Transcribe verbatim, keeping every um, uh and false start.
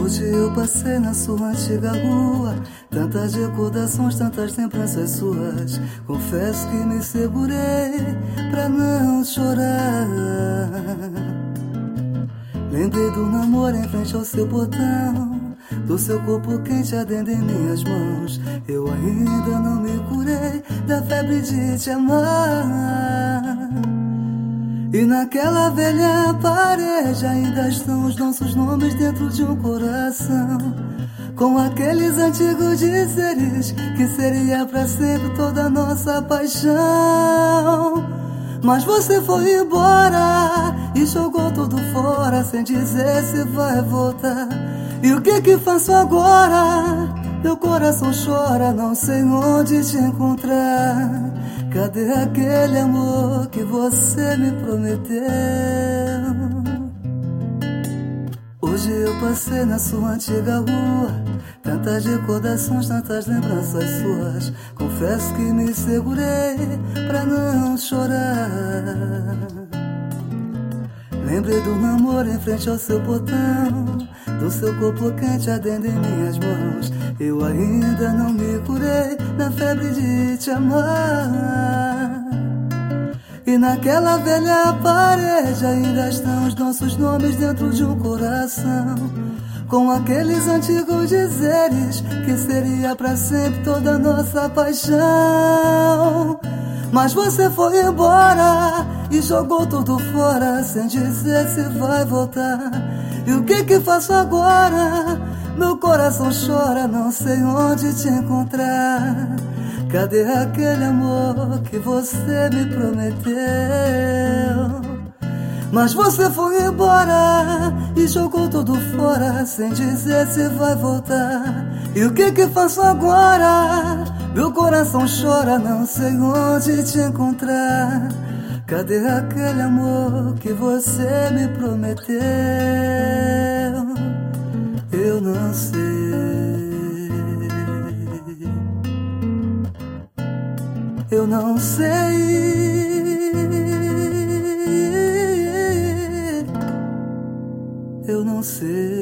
Hoje eu passei na sua antiga rua, tantas recordações, tantas lembranças suas. Confesso que me segurei pra não chorar. Lembrei do namoro em frente ao seu portão, do seu corpo quente ardendo em minhas mãos. Eu ainda não me curei da febre de te amar. E naquela velha parede ainda estão os nossos nomes dentro de um coração, com aqueles antigos dizeres que seria pra sempre toda a nossa paixão. Mas você foi embora e jogou tudo fora sem dizer se vai voltar. E o que que faço agora? Meu coração chora, não sei onde te encontrar. Cadê aquele amor que você me prometeu? Hoje eu passei na sua antiga rua, tantas recordações, tantas lembranças suas. Confesso que me segurei pra não chorar. Lembrei do namoro em frente ao seu portão, do seu corpo quente ardendo em minhas mãos. Eu ainda não me curei da febre de te amar. E naquela velha parede ainda estão os nossos nomes dentro de um coração, com aqueles antigos dizeres que seria pra sempre toda a nossa paixão. Mas você foi embora e jogou tudo fora sem dizer se vai voltar. E o que que faço agora? Meu coração chora, não sei onde te encontrar. Cadê aquele amor que você me prometeu? Mas você foi embora e jogou tudo fora sem dizer se vai voltar. E o que que faço agora? Meu coração chora, não sei onde te encontrar. Cadê aquele amor que você me prometeu? Eu não sei, eu não sei, eu não sei.